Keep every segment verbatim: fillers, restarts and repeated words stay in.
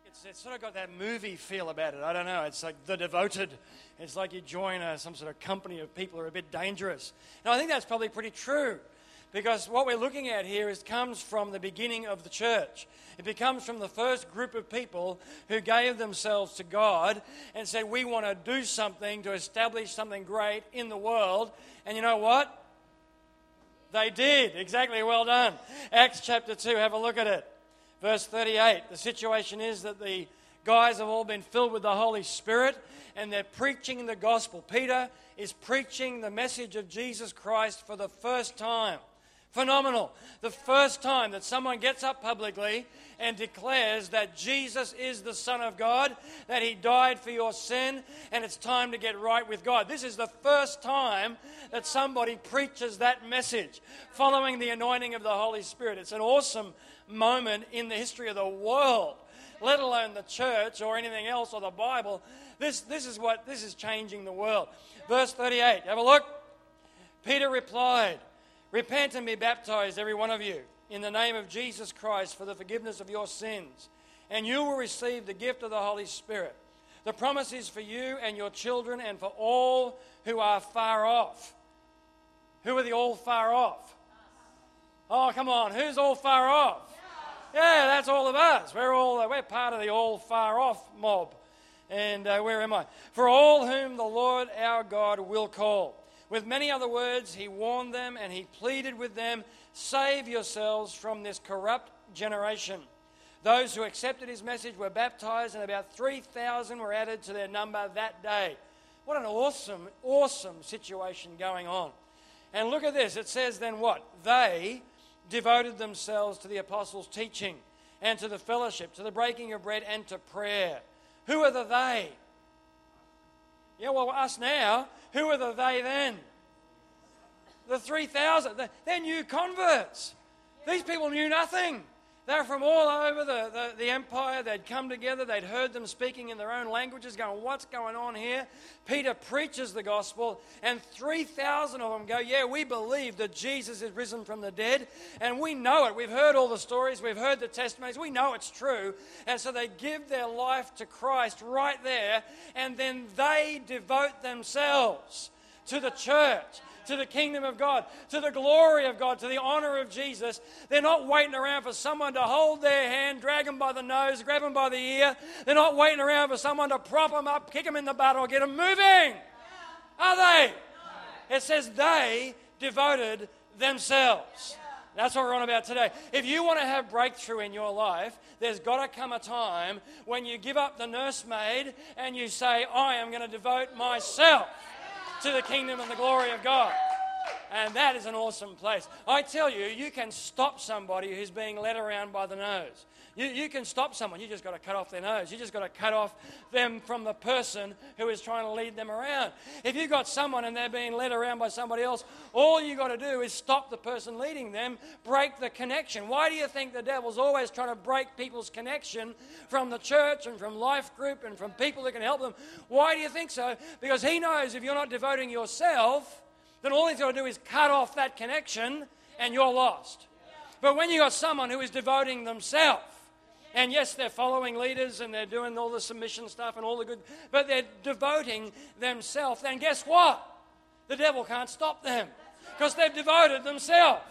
It's, it's sort of got that movie feel about it. I don't know. It's like The Devoted. It's like you join a, some sort of company of people who are a bit dangerous. And I think that's probably pretty true, because what we're looking at here is comes from the beginning of the church. It comes from the first group of people who gave themselves to God and said, we want to do something to establish something great in the world. And you know what? They did. Exactly. Well done. Acts chapter two. Have a look at it. Verse thirty-eight, the situation is that the guys have all been filled with the Holy Spirit and they're preaching the gospel. Peter is preaching the message of Jesus Christ for the first time. Phenomenal. The first time that someone gets up publicly and declares that Jesus is the Son of God, that He died for your sin, and it's time to get right with God. This is the first time that somebody preaches that message following the anointing of the Holy Spirit. It's an awesome moment in the history of the world, let alone the church or anything else or the Bible. This, this is what this is changing the world. Verse thirty-eight, have a look. Peter replied, repent and be baptized, every one of you, in the name of Jesus Christ for the forgiveness of your sins, and you will receive the gift of the Holy Spirit. The promise is for you and your children and for all who are far off. Who are the all far off? Oh, come on, who's all far off? Yeah, that's all of us. We're all we're part of the all far off mob. And uh, where am I? For all whom the Lord our God will call. With many other words, he warned them and he pleaded with them, save yourselves from this corrupt generation. Those who accepted his message were baptized, and about three thousand were added to their number that day. What an awesome, awesome situation going on. And look at this. It says then what? They devoted themselves to the apostles' teaching and to the fellowship, to the breaking of bread and to prayer. Who are the they? Yeah, well, us now. Who are the they then? The three thousand. They're new converts. These people knew nothing. They're from all over the, the, the empire. They'd come together. They'd heard them speaking in their own languages, going, what's going on here? Peter preaches the gospel, and three thousand of them go, yeah, we believe that Jesus is risen from the dead, and we know it. We've heard all the stories. We've heard the testimonies. We know it's true. And so they give their life to Christ right there, and then they devote themselves to the church, to the kingdom of God, to the glory of God, to the honor of Jesus. They're not waiting around for someone to hold their hand, drag them by the nose, grab them by the ear. They're not waiting around for someone to prop them up, kick them in the butt, or get them moving. Yeah. Are they? No. It says they devoted themselves. Yeah. That's what we're on about today. If you want to have breakthrough in your life, there's got to come a time when you give up the nursemaid and you say, I am going to devote myself to the kingdom and the glory of God. And that is an awesome place. I tell you, you can stop somebody who's being led around by the nose. You, you can stop someone. You just got to cut off their nose. You just got to cut off them from the person who is trying to lead them around. If you've got someone and they're being led around by somebody else, all you got to do is stop the person leading them, break the connection. Why do you think the devil's always trying to break people's connection from the church and from life group and from people that can help them? Why do you think so? Because he knows if you're not devoting yourself, then all he's got to do is cut off that connection and you're lost. But when you got someone who is devoting themselves, and yes, they're following leaders and they're doing all the submission stuff and all the good, but they're devoting themselves, then guess what? The devil can't stop them because they've devoted themselves.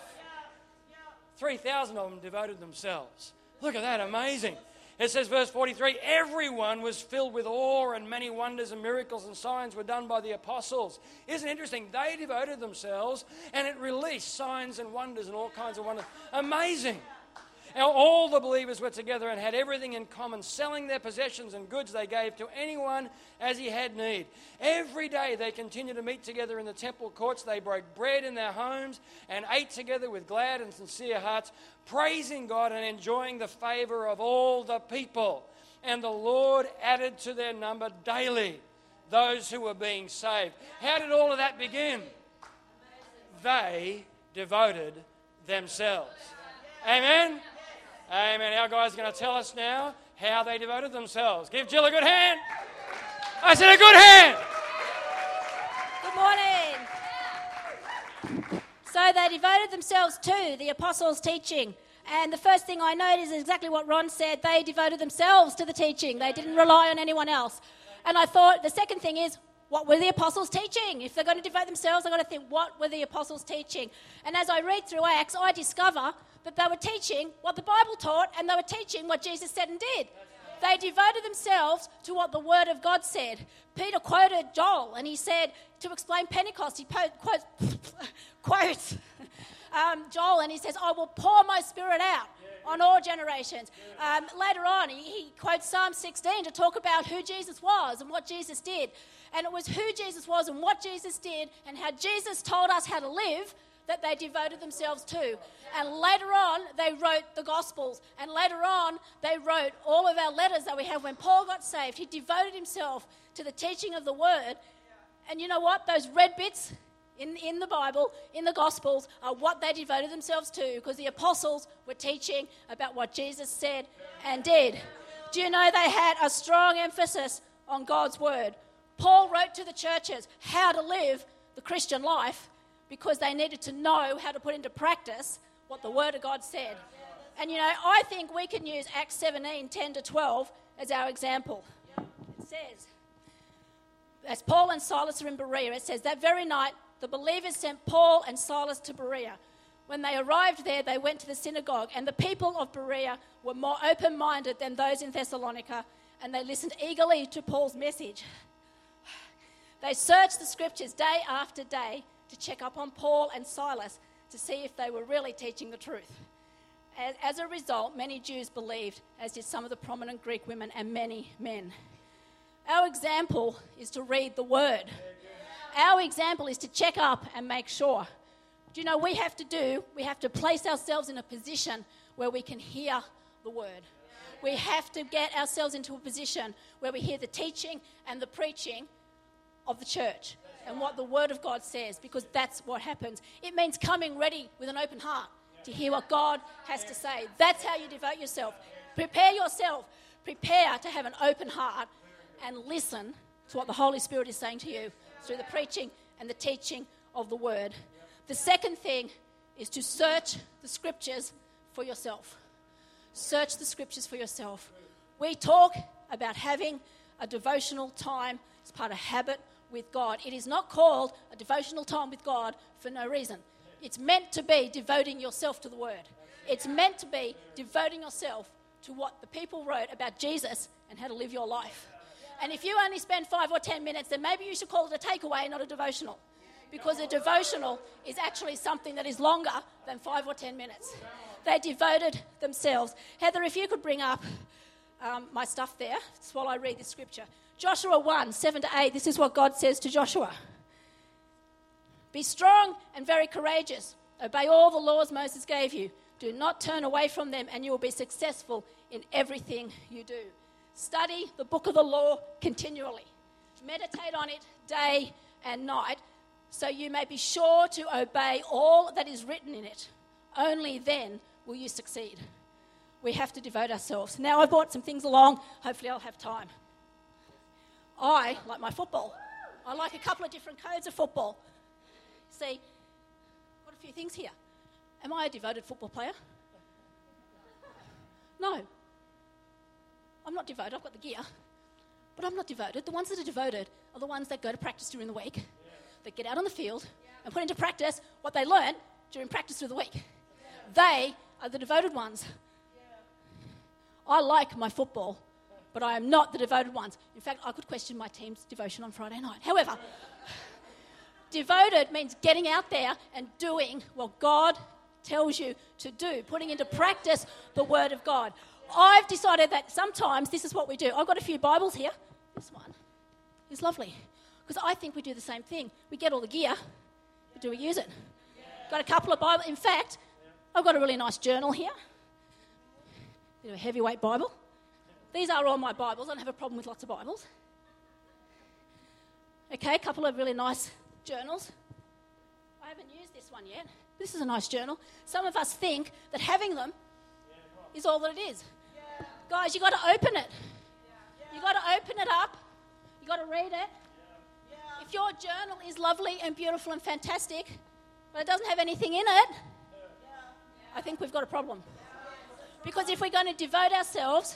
three thousand of them devoted themselves. Look at that, amazing. It says, verse forty-three, everyone was filled with awe and many wonders and miracles and signs were done by the apostles. Isn't it interesting? They devoted themselves and it released signs and wonders and all kinds of wonders. Amazing. Now, all the believers were together and had everything in common, selling their possessions and goods they gave to anyone as he had need. Every day they continued to meet together in the temple courts. They broke bread in their homes and ate together with glad and sincere hearts, praising God and enjoying the favor of all the people. And the Lord added to their number daily those who were being saved. How did all of that begin? They devoted themselves. Amen? Amen. Our guys are going to tell us now how they devoted themselves. Give Jill a good hand. I said a good hand. Good morning. So they devoted themselves to the apostles' teaching. And the first thing I noticed is exactly what Ron said. They devoted themselves to the teaching. They didn't rely on anyone else. And I thought the second thing is, what were the apostles teaching? If they're going to devote themselves, I've got to think, what were the apostles teaching? And as I read through Acts, I discover that they were teaching what the Bible taught, and they were teaching what Jesus said and did. They devoted themselves to what the Word of God said. Peter quoted Joel, and he said, to explain Pentecost, he po- quote, quotes um, Joel, and he says, I will pour my Spirit out on all generations. Um, later on, he, he quotes Psalm sixteen to talk about who Jesus was and what Jesus did. And it was who Jesus was and what Jesus did and how Jesus told us how to live that they devoted themselves to. And later on, they wrote the Gospels. And later on, they wrote all of our letters that we have. When Paul got saved, he devoted himself to the teaching of the Word. And you know what? Those red bits in, in the Bible, in the Gospels, are what they devoted themselves to, because the apostles were teaching about what Jesus said and did. Do you know they had a strong emphasis on God's Word? Paul wrote to the churches how to live the Christian life because they needed to know how to put into practice what the Word of God said. And, you know, I think we can use Acts seventeen, ten to twelve as our example. It says, as Paul and Silas are in Berea, it says, that very night the believers sent Paul and Silas to Berea. When they arrived there, they went to the synagogue, and the people of Berea were more open-minded than those in Thessalonica, and they listened eagerly to Paul's message. They searched the scriptures day after day to check up on Paul and Silas to see if they were really teaching the truth. As, as a result, many Jews believed, as did some of the prominent Greek women and many men. Our example is to read the Word. Our example is to check up and make sure. Do you know we have to do? We have to place ourselves in a position where we can hear the Word. We have to get ourselves into a position where we hear the teaching and the preaching of the church and what the Word of God says, because that's what happens. It means coming ready with an open heart to hear what God has to say. That's how you devote yourself. Prepare yourself. Prepare to have an open heart and listen to what the Holy Spirit is saying to you through the preaching and the teaching of the Word. The second thing is to search the Scriptures for yourself. Search the Scriptures for yourself. We talk about having a devotional time as part of habit with God. It is not called a devotional time with God for no reason. It's meant to be devoting yourself to the Word. It's meant to be devoting yourself to what the people wrote about Jesus and how to live your life. And if you only spend five or ten minutes, then maybe you should call it a takeaway, not a devotional. Because a devotional is actually something that is longer than five or ten minutes. They devoted themselves. Heather, if you could bring up um, my stuff there while I read this scripture. Joshua one, seven to eight, this is what God says to Joshua. Be strong and very courageous. Obey all the laws Moses gave you. Do not turn away from them, and you will be successful in everything you do. Study the book of the law continually. Meditate on it day and night, so you may be sure to obey all that is written in it. Only then will you succeed. We have to devote ourselves. Now, I brought some things along. Hopefully I'll have time. I like my football. I like a couple of different codes of football. See, got a few things here. Am I a devoted football player? No. I'm not devoted. I've got the gear. But I'm not devoted. The ones that are devoted are the ones that go to practice during the week, yeah. that get out on the field yeah. and put into practice what they learn during practice through the week. Yeah. They are the devoted ones. Yeah. I like my football, but I am not the devoted ones. In fact, I could question my team's devotion on Friday night. However, devoted means getting out there and doing what God tells you to do, putting into practice the Word of God. I've decided that sometimes this is what we do. I've got a few Bibles here. This one is lovely because I think we do the same thing. We get all the gear, but do we use it? Got a couple of Bibles. In fact, I've got a really nice journal here. Bit of a heavyweight Bible. These are all my Bibles. I don't have a problem with lots of Bibles. Okay, a couple of really nice journals. I haven't used this one yet. This is a nice journal. Some of us think that having them is all that it is. Yeah. Guys, you've got to open it. Yeah. Yeah. You've got to open it up. You've got to read it. Yeah. Yeah. If your journal is lovely and beautiful and fantastic, but it doesn't have anything in it, yeah. I think we've got a problem. Because if we're going to devote ourselves,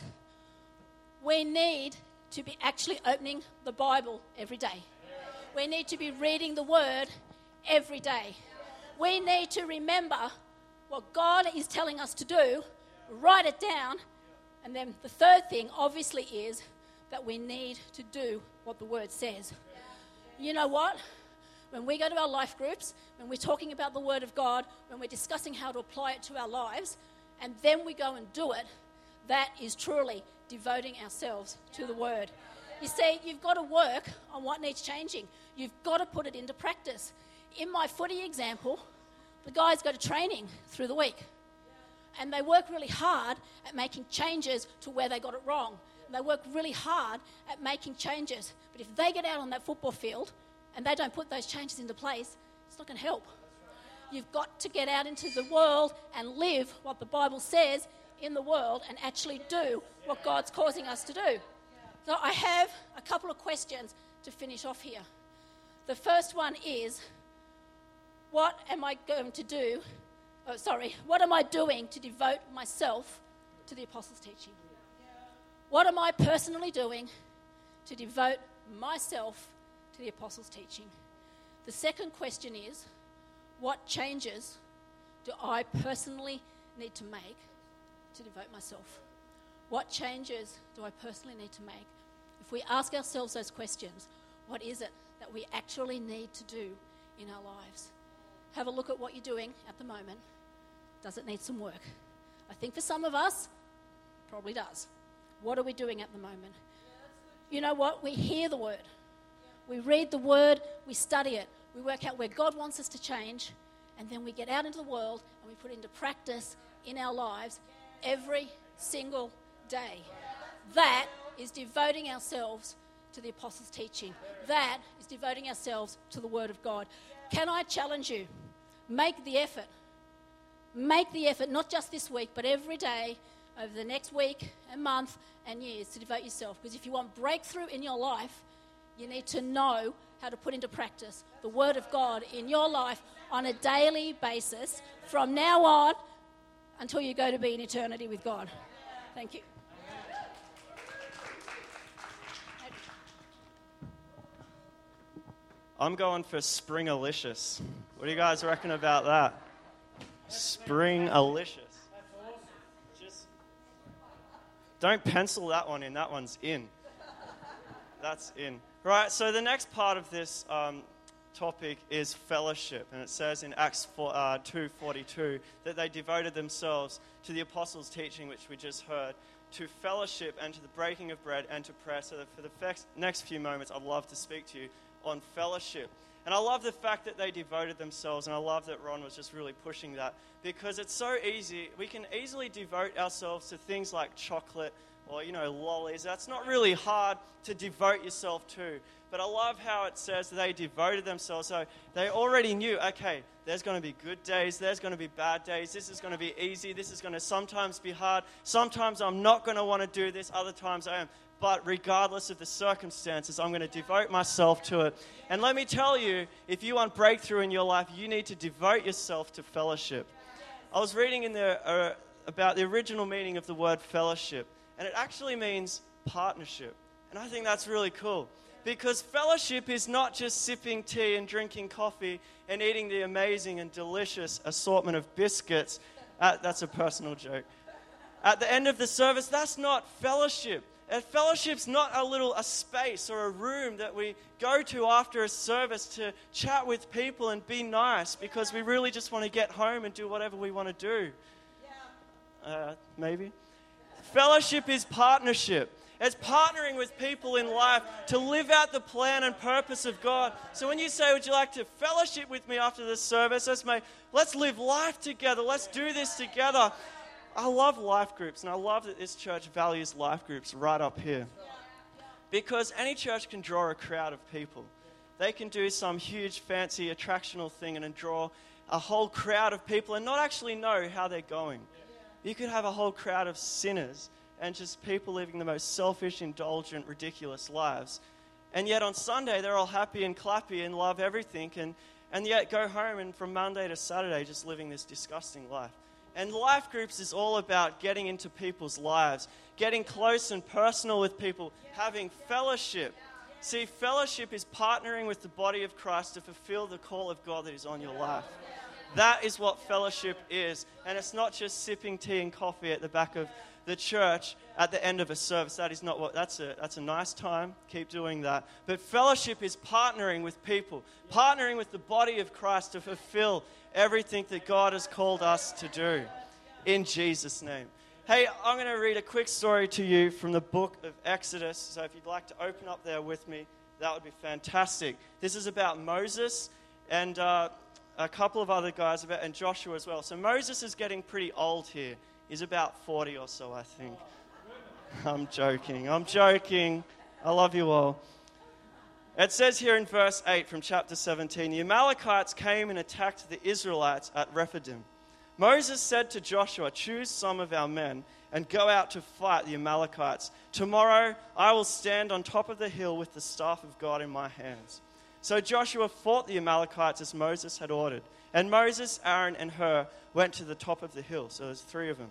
we need to be actually opening the Bible every day. We need to be reading the Word every day. We need to remember what God is telling us to do, write it down, and then the third thing obviously is that we need to do what the Word says. You know what? When we go to our life groups, when we're talking about the Word of God, when we're discussing how to apply it to our lives, and then we go and do it, that is truly devoting ourselves to the Word. You see, you've got to work on what needs changing. You've got to put it into practice. In my footy example, the guys go to training through the week, and they work really hard at making changes to where they got it wrong. And they work really hard at making changes. But if they get out on that football field and they don't put those changes into place, it's not going to help. You've got to get out into the world and live what the Bible says in the world and actually do what God's causing us to do. So I have a couple of questions to finish off here. The first one is, what am I going to do? Oh, sorry, what am I doing to devote myself to the Apostles' teaching? What am I personally doing to devote myself to the Apostles' teaching? The second question is, what changes do I personally need to make to devote myself? What changes do I personally need to make? If we ask ourselves those questions, what is it that we actually need to do in our lives? Have a look at what you're doing at the moment. Does it need some work? I think for some of us, it probably does. What are we doing at the moment? You know what? We hear the Word. We read the Word, we study it, we work out where God wants us to change, and then we get out into the world and we put it into practice in our lives every single day. That is devoting ourselves to the Apostles' teaching. That is devoting ourselves to the Word of God. Can I challenge you? Make the effort. Make the effort, not just this week, but every day over the next week and month and years to devote yourself. Because if you want breakthrough in your life, you need to know how to put into practice the Word of God in your life on a daily basis from now on until you go to be in eternity with God. Thank you. I'm going for Spring-alicious. What do you guys reckon about that? Spring-alicious. Just don't pencil that one in. That one's in. That's in. Right, so the next part of this um, topic is fellowship. And it says in Acts two forty-two that they devoted themselves to the apostles' teaching, which we just heard, to fellowship and to the breaking of bread and to prayer. So that for the fex- next few moments, I'd love to speak to you on fellowship. And I love the fact that they devoted themselves, and I love that Ron was just really pushing that, because it's so easy. We can easily devote ourselves to things like chocolate or, you know, lollies. That's not really hard to devote yourself to. But I love how it says they devoted themselves. So they already knew, okay, there's going to be good days, there's going to be bad days, this is going to be easy, this is going to sometimes be hard, sometimes I'm not going to want to do this, other times I am. But regardless of the circumstances, I'm going to devote myself to it. And let me tell you, if you want breakthrough in your life, you need to devote yourself to fellowship. I was reading in the, uh, about the original meaning of the word fellowship, and it actually means partnership. And I think that's really cool, because fellowship is not just sipping tea and drinking coffee and eating the amazing and delicious assortment of biscuits. Uh, that's a personal joke. At the end of the service, that's not fellowship. And fellowship's not a little a space or a room that we go to after a service to chat with people and be nice because we really just want to get home and do whatever we want to do. Uh, maybe. Fellowship is partnership. It's partnering with people in life to live out the plan and purpose of God. So when you say, would you like to fellowship with me after this service? Let's, make, let's live life together. Let's do this together. I love life groups, and I love that this church values life groups right up here. Because any church can draw a crowd of people. They can do some huge, fancy, attractional thing and draw a whole crowd of people and not actually know how they're going. You could have a whole crowd of sinners and just people living the most selfish, indulgent, ridiculous lives. And yet on Sunday, they're all happy and clappy and love everything, and, and yet go home and from Monday to Saturday just living this disgusting life. And life groups is all about getting into people's lives, getting close and personal with people, having fellowship. See, fellowship is partnering with the body of Christ to fulfill the call of God that is on your life. That is what fellowship is. And it's not just sipping tea and coffee at the back of the church at the end of a service. That is not what, that's a, that's a nice time. Keep doing that. But fellowship is partnering with people, partnering with the body of Christ to fulfill everything that God has called us to do. In Jesus' name. Hey, I'm going to read a quick story to you from the book of Exodus. So if you'd like to open up there with me, that would be fantastic. This is about Moses and uh, a couple of other guys, about, and Joshua as well. So Moses is getting pretty old here. He's about forty or so, I think. I'm joking. I'm joking. I love you all. It says here in verse eight from chapter seventeen, the Amalekites came and attacked the Israelites at Rephidim. Moses said to Joshua, choose some of our men and go out to fight the Amalekites. Tomorrow I will stand on top of the hill with the staff of God in my hands. So Joshua fought the Amalekites as Moses had ordered. And Moses, Aaron, and Hur went to the top of the hill. So there's three of them.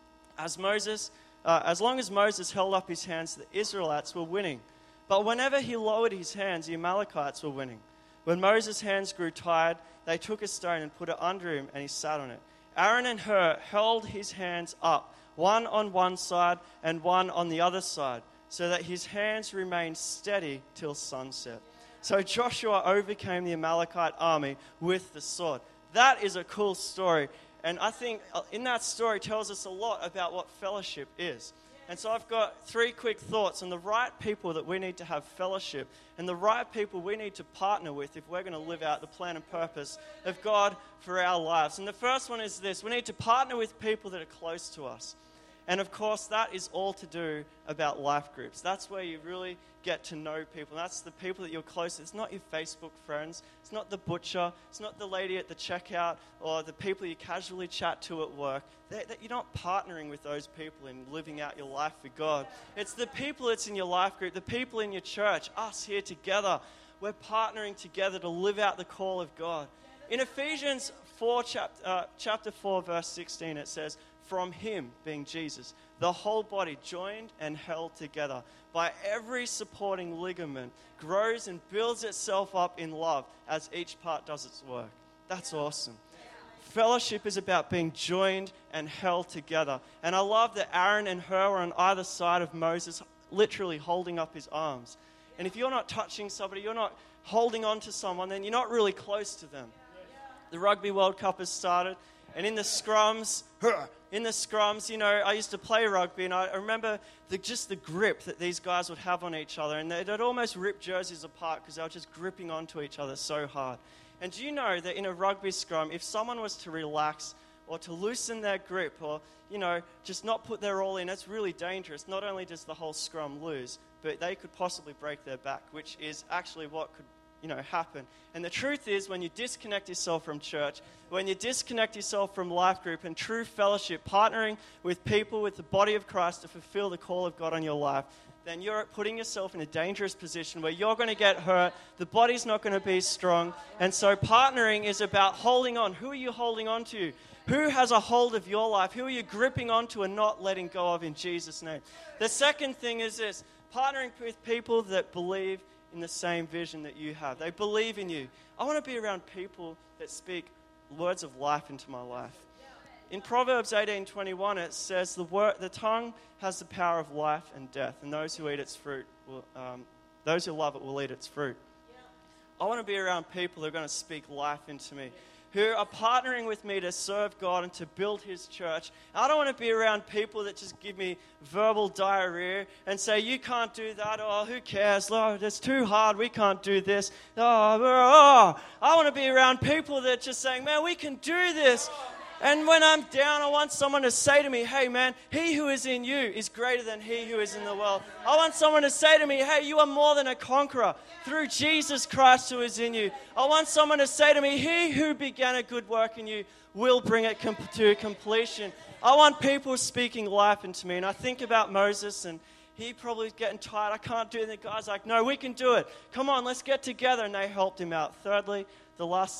As Moses, uh, as long as Moses held up his hands, the Israelites were winning. But whenever he lowered his hands, the Amalekites were winning. When Moses' hands grew tired, they took a stone and put it under him, and he sat on it. Aaron and Hur held his hands up, one on one side and one on the other side, so that his hands remained steady till sunset. So Joshua overcame the Amalekite army with the sword. That is a cool story. And I think in that story tells us a lot about what fellowship is. And so I've got three quick thoughts on the right people that we need to have fellowship and the right people we need to partner with if we're going to live out the plan and purpose of God for our lives. And the first one is this: we need to partner with people that are close to us. And of course, that is all to do about life groups. That's where you really get to know people. That's the people that you're close to. It's not your Facebook friends. It's not the butcher. It's not the lady at the checkout or the people you casually chat to at work. They're, they're, you're not partnering with those people in living out your life for God. It's the people that's in your life group, the people in your church, us here together. We're partnering together to live out the call of God. In Ephesians four, chapter, uh, chapter four, verse sixteen, it says, from him, being Jesus, the whole body joined and held together by every supporting ligament grows and builds itself up in love as each part does its work. That's awesome. Fellowship is about being joined and held together. And I love that Aaron and Hur were on either side of Moses, literally holding up his arms. And if you're not touching somebody, you're not holding on to someone, then you're not really close to them. The Rugby World Cup has started. And in the scrums, in the scrums, you know, I used to play rugby, and I remember the, just the grip that these guys would have on each other. And they'd almost rip jerseys apart because they were just gripping onto each other so hard. And do you know that in a rugby scrum, if someone was to relax or to loosen their grip or, you know, just not put their all in, it's really dangerous. Not only does the whole scrum lose, but they could possibly break their back, which is actually what could you know, happen. And the truth is, when you disconnect yourself from church, when you disconnect yourself from life group and true fellowship, partnering with people, with the body of Christ to fulfill the call of God on your life, then you're putting yourself in a dangerous position where you're going to get hurt, the body's not going to be strong. And so partnering is about holding on. Who are you holding on to? Who has a hold of your life? Who are you gripping onto and not letting go of in Jesus' name? The second thing is this: partnering with people that believe in the same vision that you have. They believe in you. I want to be around people that speak words of life into my life. In Proverbs eighteen twenty-one, it says, the, word, the tongue has the power of life and death, and those who eat its fruit, will, um, those who love it will eat its fruit. I want to be around people who are going to speak life into me, who are partnering with me to serve God and to build His church. I don't want to be around people that just give me verbal diarrhea and say, you can't do that, oh, who cares, oh, it's too hard, we can't do this. Oh, oh. I want to be around people that are just saying, man, we can do this. And when I'm down, I want someone to say to me, hey man, he who is in you is greater than he who is in the world. I want someone to say to me, hey, you are more than a conqueror through Jesus Christ who is in you. I want someone to say to me, he who began a good work in you will bring it com- to completion. I want people speaking life into me. And I think about Moses, and he probably was getting tired. I can't do it. And the guy's like, no, we can do it. Come on, let's get together. And they helped him out. Thirdly, the last thing,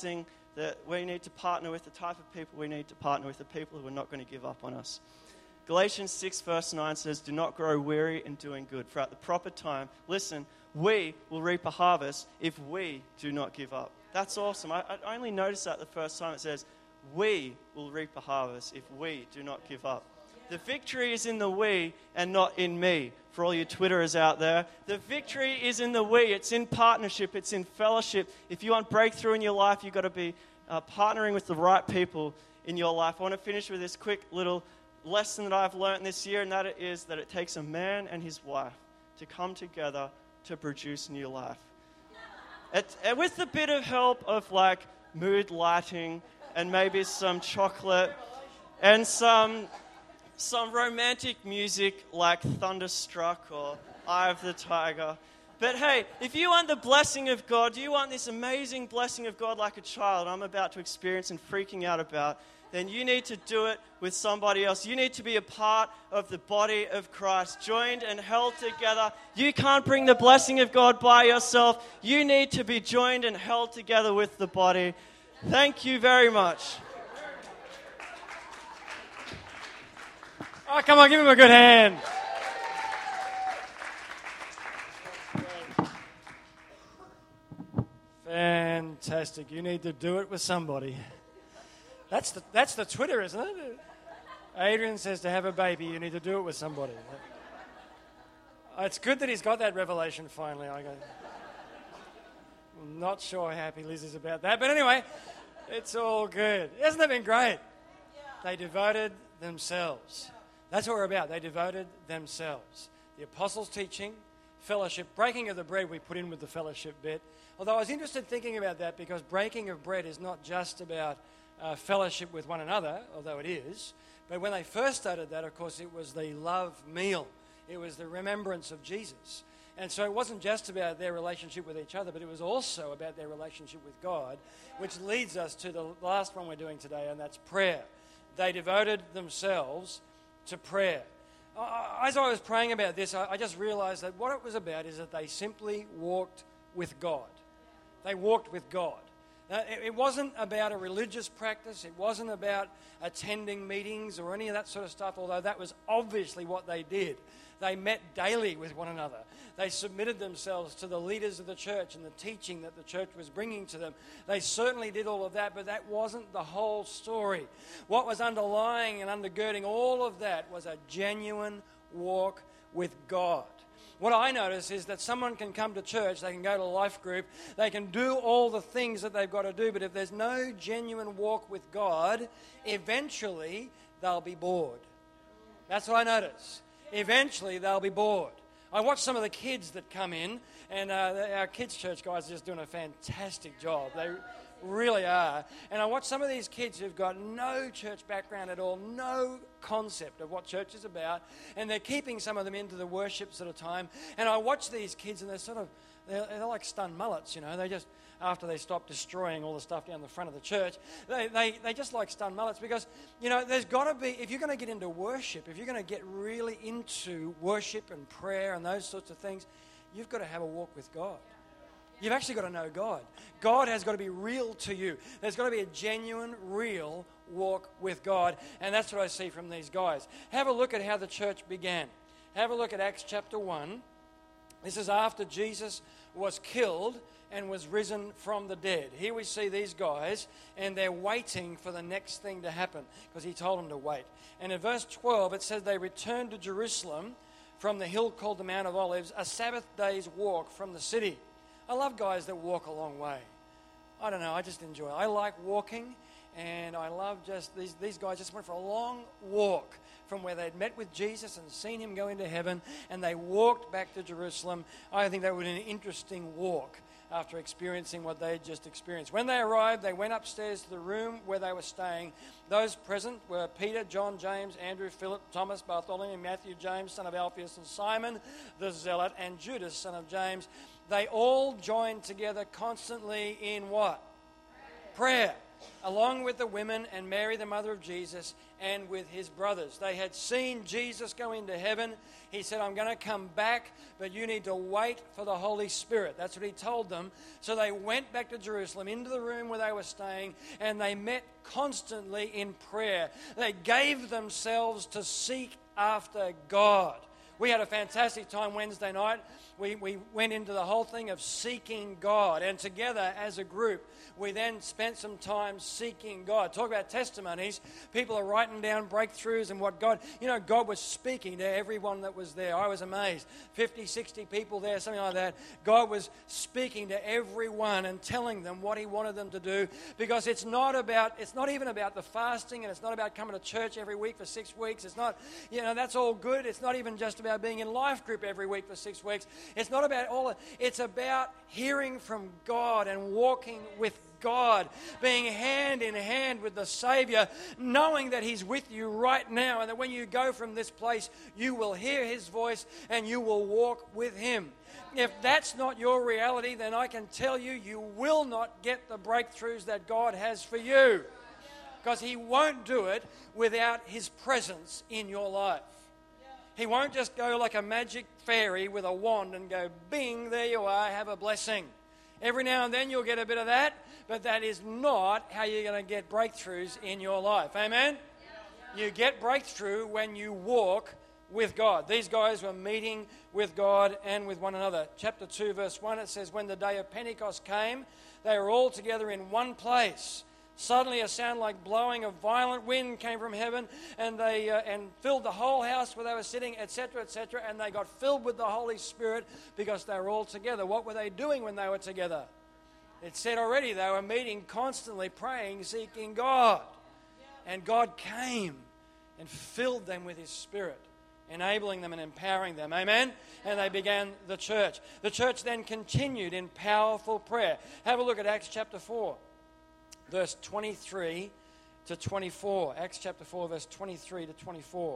that we need to partner with, the type of people we need to partner with, the people who are not going to give up on us. Galatians six verse nine says, do not grow weary in doing good, for at the proper time, listen, we will reap a harvest if we do not give up. That's awesome. I, I only noticed that the first time. It says, we will reap a harvest if we do not give up. The victory is in the we and not in me. For all you Twitterers out there, the victory is in the we. It's in partnership. It's in fellowship. If you want breakthrough in your life, you've got to be uh, partnering with the right people in your life. I want to finish with this quick little lesson that I've learned this year, and that it is that it takes a man and his wife to come together to produce new life. It, and with a bit of help of like mood lighting and maybe some chocolate and some some romantic music like Thunderstruck or Eye of the Tiger. But hey, if you want the blessing of God, you want this amazing blessing of God like a child I'm about to experience and freaking out about, then you need to do it with somebody else. You need to be a part of the body of Christ, joined and held together. You can't bring the blessing of God by yourself. You need to be joined and held together with the body. Thank you very much. Oh, come on, give him a good hand. Fantastic. You need to do it with somebody. That's the, that's the Twitter, isn't it? Adrian says to have a baby, you need to do it with somebody. It's good that he's got that revelation finally. I go, I'm not sure how happy Liz is about that. But anyway, it's all good. Hasn't that been great? They devoted themselves. That's what we're about. They devoted themselves. The apostles' teaching, fellowship, breaking of the bread we put in with the fellowship bit. Although I was interested thinking about that because breaking of bread is not just about uh, fellowship with one another, although it is. But when they first started that, of course, it was the love meal. It was the remembrance of Jesus. And so it wasn't just about their relationship with each other, but it was also about their relationship with God, which leads us to the last one we're doing today, and that's prayer. They devoted themselves to prayer. As I was praying about this, I just realized that what it was about is that they simply walked with God. They walked with God. It wasn't about a religious practice. It wasn't about attending meetings or any of that sort of stuff, although that was obviously what they did. They met daily with one another. They submitted themselves to the leaders of the church and the teaching that the church was bringing to them. They certainly did all of that, but that wasn't the whole story. What was underlying and undergirding all of that was a genuine walk with God. What I notice is that someone can come to church, they can go to a life group, they can do all the things that they've got to do, but if there's no genuine walk with God, eventually they'll be bored. That's what I notice. Eventually they'll be bored. I watch some of the kids that come in, and uh, our kids' church guys are just doing a fantastic job. They really are. And I watch some of these kids who've got no church background at all, no concept of what church is about, and they're keeping some of them into the worship sort of time. And I watch these kids, and they're sort of, they're, they're like stunned mullets, you know. They just, after they stop destroying all the stuff down the front of the church, they, they, they just like stunned mullets because, you know, there's got to be, if you're going to get into worship, if you're going to get really into worship and prayer and those sorts of things, you've got to have a walk with God. You've actually got to know God. God has got to be real to you. There's got to be a genuine, real walk with God. And that's what I see from these guys. Have a look at how the church began. Have a look at Acts chapter one. This is after Jesus was killed and was risen from the dead. Here we see these guys, and they're waiting for the next thing to happen because he told them to wait. And in verse twelve, it says they returned to Jerusalem from the hill called the Mount of Olives, a Sabbath day's walk from the city. I love guys that walk a long way. I don't know, I just enjoy it. I like walking, and I love just, these, these guys just went for a long walk from where they'd met with Jesus and seen him go into heaven, and they walked back to Jerusalem. I think that would be an interesting walk after experiencing what they had just experienced. When they arrived, they went upstairs to the room where they were staying. Those present were Peter, John, James, Andrew, Philip, Thomas, Bartholomew, Matthew, James, son of Alphaeus, and Simon the Zealot, and Judas, son of James. They all joined together constantly in what? Prayer. Prayer. along with the women and Mary, the mother of Jesus, and with his brothers. They had seen Jesus go into heaven. He said, I'm going to come back, but you need to wait for the Holy Spirit. That's what he told them. So they went back to Jerusalem, into the room where they were staying, and they met constantly in prayer. They gave themselves to seek after God. We had a fantastic time Wednesday night. We, we went into the whole thing of seeking God. And together as a group, we then spent some time seeking God. Talk about testimonies. People are writing down breakthroughs and what God, you know, God was speaking to everyone that was there. I was amazed. fifty, sixty people there, something like that. God was speaking to everyone and telling them what he wanted them to do, because it's not about, it's not even about the fasting, and it's not about coming to church every week for six weeks. It's not, you know, that's all good. It's not even just about being in life group every week for six weeks. It's not about all, it's about hearing from God and walking with God, being hand in hand with the Savior, knowing that he's with you right now, and that when you go from this place, you will hear his voice and you will walk with him. If that's not your reality, then I can tell you, you will not get the breakthroughs that God has for you, because he won't do it without his presence in your life. He won't just go like a magic fairy with a wand and go, bing, there you are, have a blessing. Every now and then you'll get a bit of that, but that is not how you're going to get breakthroughs in your life. Amen? You get breakthrough when you walk with God. These guys were meeting with God and with one another. Chapter two, verse one, it says, when the day of Pentecost came, they were all together in one place. Suddenly a sound like blowing of violent wind came from heaven, and they uh, and filled the whole house where they were sitting, et cetera, et cetera. And they got filled with the Holy Spirit because they were all together. What were they doing when they were together? It said already they were meeting constantly, praying, seeking God. And God came and filled them with his Spirit, enabling them and empowering them. Amen? And they began the church. The church then continued in powerful prayer. Have a look at Acts chapter four. Verse twenty-three to twenty-four. Acts chapter four, verse twenty-three to twenty-four.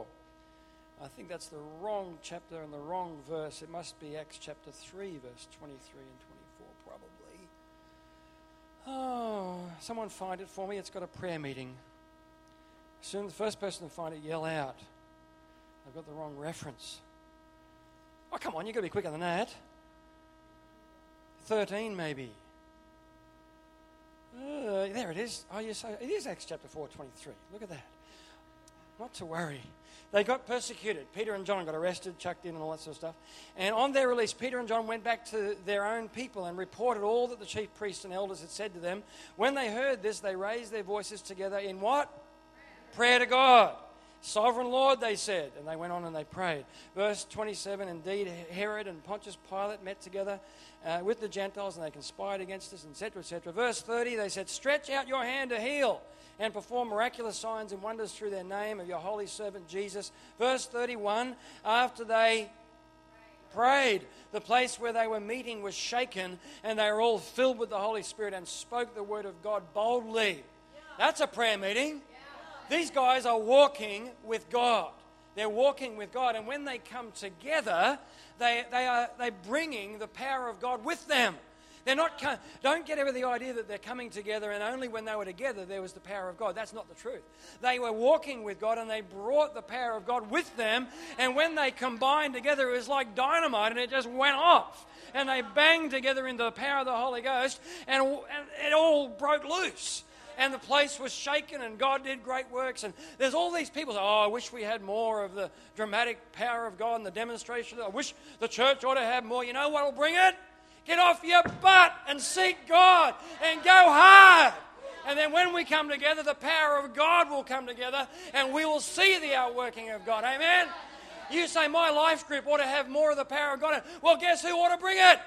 I think that's the wrong chapter and the wrong verse. It must be Acts chapter three, verse twenty-three and twenty-four, probably. Oh, someone find it for me. It's got a prayer meeting. Soon the first person to find it, yell out. I've got the wrong reference. Oh, come on, you've got to be quicker than that. thirteen, maybe. Uh, there it is. Oh, yes, it is Acts chapter four, twenty-three. Look at that. Not to worry. They got persecuted. Peter and John got arrested, chucked in, and all that sort of stuff. And on their release, Peter and John went back to their own people and reported all that the chief priests and elders had said to them. When they heard this, they raised their voices together in what? Prayer, Prayer to God. Sovereign Lord, they said. And they went on and they prayed. Verse twenty-seven, indeed, Herod and Pontius Pilate met together uh, with the Gentiles, and they conspired against us, et cetera, et cetera. Verse thirty, they said, stretch out your hand to heal and perform miraculous signs and wonders through their name of your holy servant Jesus. Verse thirty-one, after they prayed, the place where they were meeting was shaken, and they were all filled with the Holy Spirit and spoke the word of God boldly. That's a prayer meeting. These guys are walking with God. They're walking with God. And when they come together, they, they are they're bringing the power of God with them. They're not. Don't get ever the idea that they're coming together and only when they were together there was the power of God. That's not the truth. They were walking with God and they brought the power of God with them. And when they combined together, it was like dynamite and it just went off. And they banged together into the power of the Holy Ghost and, and it all broke loose. And the place was shaken and God did great works. And there's all these people say, oh, I wish we had more of the dramatic power of God and the demonstration. I wish the church ought to have more. You know what will bring it? Get off your butt and seek God and go hard. And then when we come together, the power of God will come together and we will see the outworking of God. Amen? You say, my life group ought to have more of the power of God. Well, guess who ought to bring it?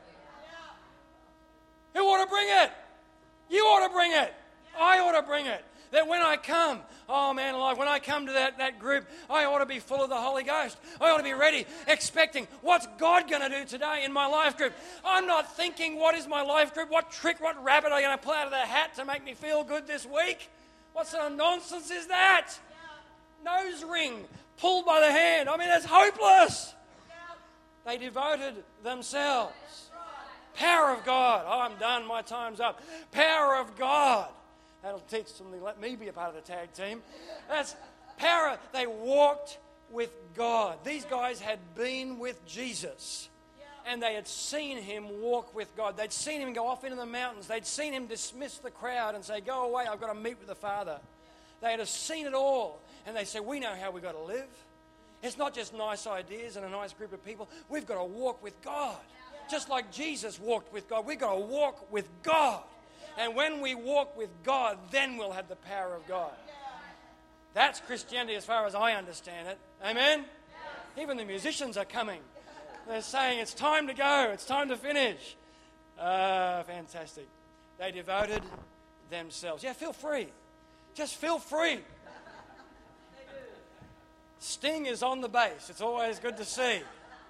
Who ought to bring it? You ought to bring it. I ought to bring it. That when I come, oh man alive, when I come to that, that group, I ought to be full of the Holy Ghost. I ought to be ready, expecting, what's God going to do today in my life group? I'm not thinking, what is my life group? What trick, what rabbit are you going to pull out of the hat to make me feel good this week? What sort of nonsense is that? Yeah. Nose ring, pulled by the hand. I mean, that's hopeless. Yeah. They devoted themselves. Power of God. Oh, I'm done. My time's up. Power of God. That'll teach them to let me be a part of the tag team. That's power. They walked with God. These guys had been with Jesus. And they had seen him walk with God. They'd seen him go off into the mountains. They'd seen him dismiss the crowd and say, go away, I've got to meet with the Father. They had seen it all. And they said, we know how we've got to live. It's not just nice ideas and a nice group of people. We've got to walk with God. Just like Jesus walked with God. We've got to walk with God. And when we walk with God, then we'll have the power of God. That's Christianity as far as I understand it. Amen? Even the musicians are coming. They're saying, it's time to go. It's time to finish. Ah, fantastic. They devoted themselves. Yeah, feel free. Just feel free. Sting is on the bass. It's always good to see.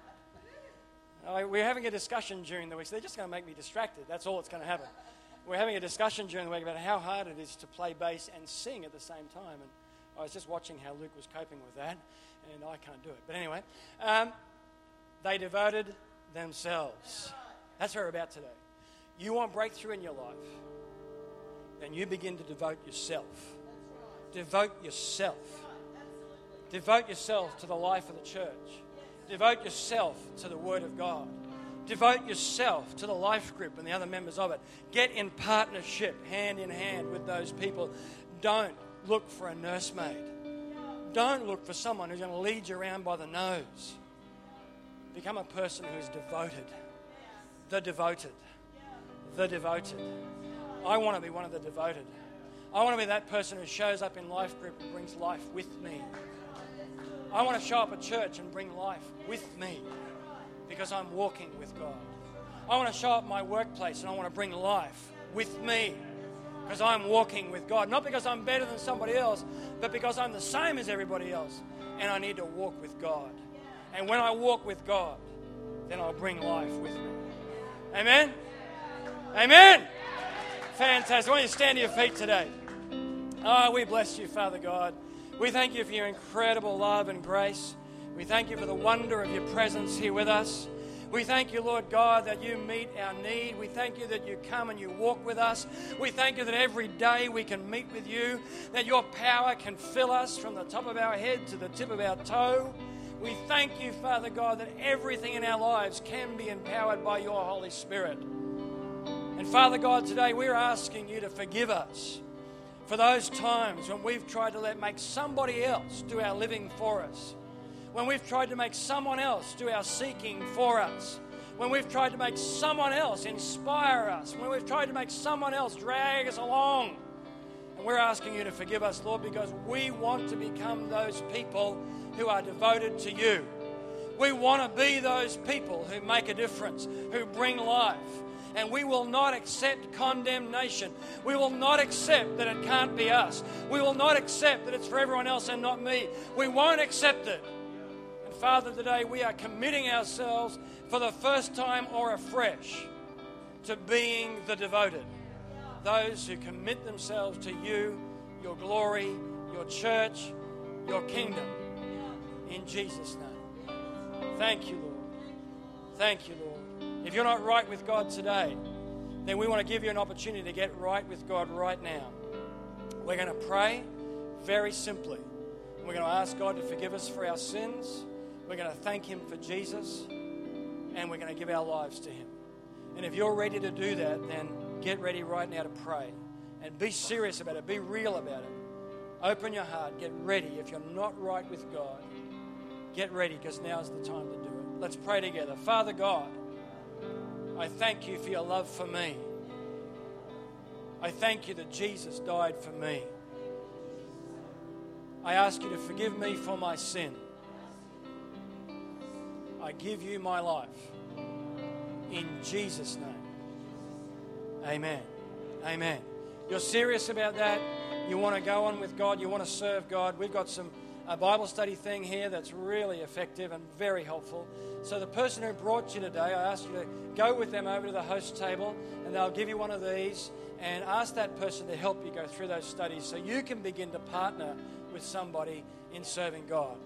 Uh, we're having a discussion during the week. So they're just going to make me distracted. That's all that's going to happen. We're having a discussion during the week about how hard it is to play bass and sing at the same time. And I was just watching how Luke was coping with that. And I can't do it. But anyway... Um, They devoted themselves. That's what we're about today. You want breakthrough in your life, then you begin to devote yourself. Devote yourself. Devote yourself to the life of the church. Devote yourself to the Word of God. Devote yourself to the life group and the other members of it. Get in partnership, hand in hand with those people. Don't look for a nursemaid. Don't look for someone who's going to lead you around by the nose. Become a person who is devoted. The devoted. The devoted. I want to be one of the devoted. I want to be that person who shows up in life group and brings life with me. I want to show up at church and bring life with me because I'm walking with God. I want to show up at my workplace and I want to bring life with me because I'm walking with God. Not because I'm better than somebody else, but because I'm the same as everybody else and I need to walk with God. And when I walk with God, then I'll bring life with me. Amen? Amen? Fantastic. I want you to stand to your feet today. Oh, we bless you, Father God. We thank you for your incredible love and grace. We thank you for the wonder of your presence here with us. We thank you, Lord God, that you meet our need. We thank you that you come and you walk with us. We thank you that every day we can meet with you, that your power can fill us from the top of our head to the tip of our toe. We thank you, Father God, that everything in our lives can be empowered by your Holy Spirit. And Father God, today we're asking you to forgive us for those times when we've tried to let make somebody else do our living for us. When we've tried to make someone else do our seeking for us. When we've tried to make someone else inspire us. When we've tried to make someone else drag us along. And we're asking you to forgive us, Lord, because we want to become those people who are devoted to you. We want to be those people who make a difference, who bring life. And we will not accept condemnation. We will not accept that it can't be us. We will not accept that it's for everyone else and not me. We won't accept it. And Father, today we are committing ourselves for the first time or afresh to being the devoted. Those who commit themselves to you, your glory, your church, your kingdom. In Jesus' name. Thank you, Lord. Thank you, Lord. If you're not right with God today, then we want to give you an opportunity to get right with God right now. We're going to pray very simply. We're going to ask God to forgive us for our sins. We're going to thank Him for Jesus. And we're going to give our lives to Him. And if you're ready to do that, then get ready right now to pray. And be serious about it. Be real about it. Open your heart. Get ready. If you're not right with God, get ready because now's the time to do it. Let's pray together. Father God, I thank you for your love for me. I thank you that Jesus died for me. I ask you to forgive me for my sin. I give you my life. In Jesus' name. Amen. Amen. You're serious about that? You want to go on with God? You want to serve God? We've got some a Bible study thing here that's really effective and very helpful. So the person who brought you today, I ask you to go with them over to the host table and they'll give you one of these and ask that person to help you go through those studies so you can begin to partner with somebody in serving God.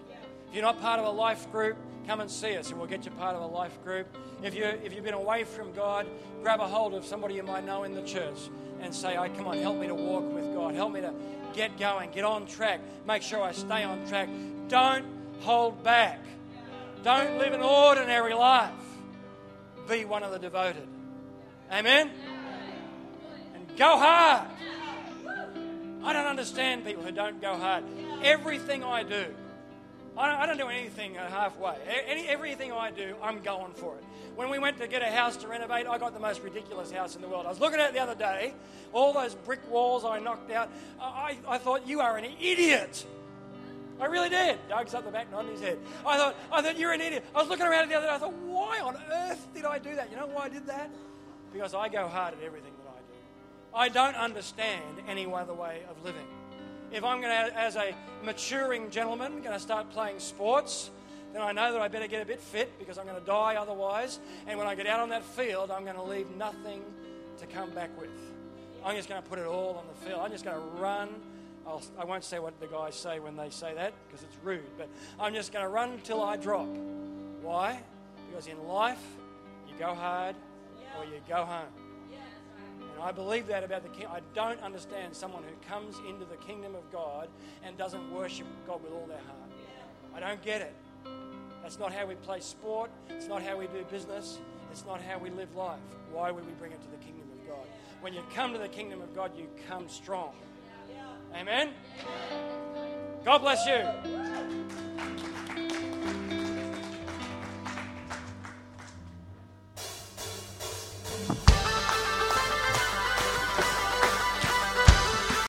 If you're not part of a life group, come and see us and we'll get you part of a life group. If, you, if you've been away from God, grab a hold of somebody you might know in the church and say, oh, come on, help me to walk with God. Help me to get going, get on track. Make sure I stay on track. Don't hold back. Don't live an ordinary life. Be one of the devoted. Amen? And go hard. I don't understand people who don't go hard. Everything I do, I don't, I don't do anything halfway. Any, everything I do, I'm going for it. When we went to get a house to renovate, I got the most ridiculous house in the world. I was looking at it the other day. All those brick walls I knocked out. I, I thought, you are an idiot. I really did. Doug's up the back nodding his head. I thought, I thought, you're an idiot. I was looking around it the other day. I thought, why on earth did I do that? You know why I did that? Because I go hard at everything that I do. I don't understand any other way of living. If I'm going to, as a maturing gentleman, going to start playing sports, then I know that I better get a bit fit because I'm going to die otherwise. And when I get out on that field, I'm going to leave nothing to come back with. I'm just going to put it all on the field. I'm just going to run. I'll, I won't say what the guys say when they say that because it's rude, but I'm just going to run till I drop. Why? Because in life, you go hard or you go home. And I believe that about the king. I don't understand someone who comes into the kingdom of God and doesn't worship God with all their heart. I don't get it. That's not how we play sport. It's not how we do business. It's not how we live life. Why would we bring it to the kingdom of God? When you come to the kingdom of God, you come strong. Amen? God bless you.